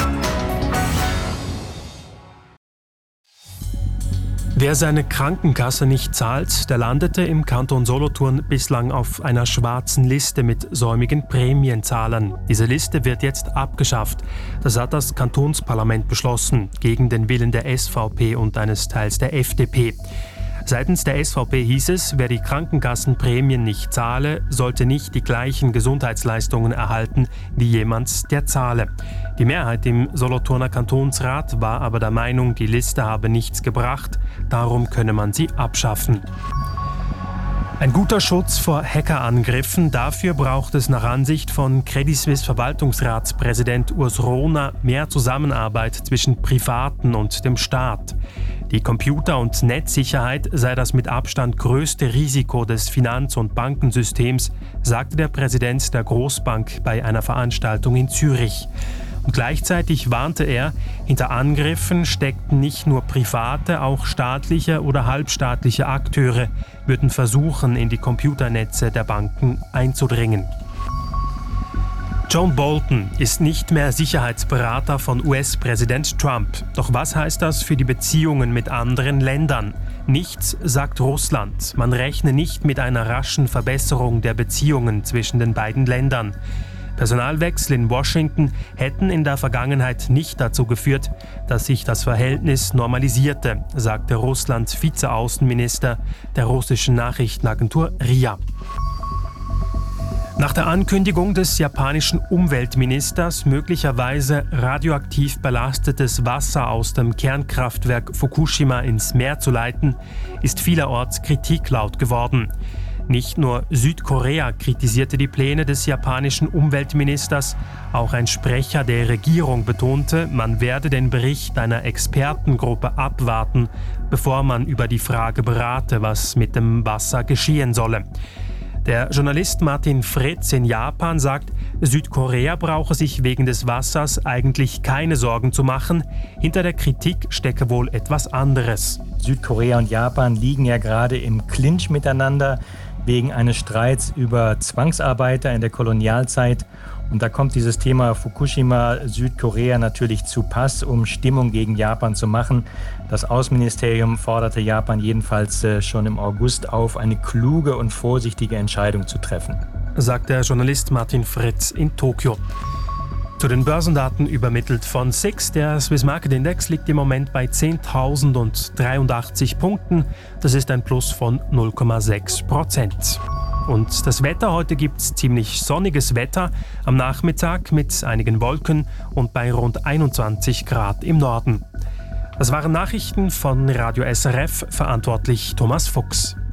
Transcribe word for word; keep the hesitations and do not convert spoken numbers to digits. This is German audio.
Wer seine Krankenkasse nicht zahlt, der landete im Kanton Solothurn bislang auf einer schwarzen Liste mit säumigen Prämienzahlern. Diese Liste wird jetzt abgeschafft. Das hat das Kantonsparlament beschlossen, gegen den Willen der S V P und eines Teils der F D P. Seitens der S V P hieß es, wer die Krankenkassenprämien nicht zahle, sollte nicht die gleichen Gesundheitsleistungen erhalten wie jemand, der zahle. Die Mehrheit im Solothurner Kantonsrat war aber der Meinung, die Liste habe nichts gebracht, darum könne man sie abschaffen. Ein guter Schutz vor Hackerangriffen, dafür braucht es nach Ansicht von Credit Suisse Verwaltungsratspräsident Urs Rohner mehr Zusammenarbeit zwischen Privaten und dem Staat. Die Computer- und Netzsicherheit sei das mit Abstand größte Risiko des Finanz- und Bankensystems, sagte der Präsident der Großbank bei einer Veranstaltung in Zürich. Und gleichzeitig warnte er, hinter Angriffen steckten nicht nur private, auch staatliche oder halbstaatliche Akteure, würden versuchen, in die Computernetze der Banken einzudringen. John Bolton ist nicht mehr Sicherheitsberater von U S-Präsident Trump. Doch was heißt das für die Beziehungen mit anderen Ländern? Nichts, sagt Russland. Man rechne nicht mit einer raschen Verbesserung der Beziehungen zwischen den beiden Ländern. Personalwechsel in Washington hätten in der Vergangenheit nicht dazu geführt, dass sich das Verhältnis normalisierte, sagte Russlands Vizeaußenminister der russischen Nachrichtenagentur R I A. Nach der Ankündigung des japanischen Umweltministers, möglicherweise radioaktiv belastetes Wasser aus dem Kernkraftwerk Fukushima ins Meer zu leiten, ist vielerorts Kritik laut geworden. Nicht nur Südkorea kritisierte die Pläne des japanischen Umweltministers, auch ein Sprecher der Regierung betonte, man werde den Bericht einer Expertengruppe abwarten, bevor man über die Frage berate, was mit dem Wasser geschehen solle. Der Journalist Martin Fritz in Japan sagt, Südkorea brauche sich wegen des Wassers eigentlich keine Sorgen zu machen. Hinter der Kritik stecke wohl etwas anderes. Südkorea und Japan liegen ja gerade im Clinch miteinander wegen eines Streits über Zwangsarbeiter in der Kolonialzeit. Und da kommt dieses Thema Fukushima, Südkorea natürlich zu Pass, um Stimmung gegen Japan zu machen. Das Außenministerium forderte Japan jedenfalls schon im August auf, eine kluge und vorsichtige Entscheidung zu treffen, sagt der Journalist Martin Fritz in Tokio. Zu den Börsendaten übermittelt von S I X. Der Swiss Market Index liegt im Moment bei zehntausenddreiundachtzig Punkten. Das ist ein Plus von null Komma sechs Prozent. Und das Wetter, heute gibt es ziemlich sonniges Wetter, am Nachmittag mit einigen Wolken und bei rund einundzwanzig Grad im Norden. Das waren Nachrichten von Radio S R F, verantwortlich Thomas Fuchs.